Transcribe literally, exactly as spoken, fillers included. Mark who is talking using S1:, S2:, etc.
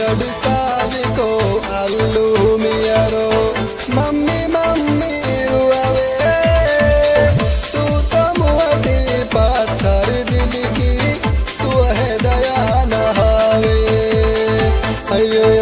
S1: बड़ी साल को अल्लू मियारो मम्मी मम्मी रुआवे तू तो मुआटी पत्थर दिल की तू है दया नहावे अयो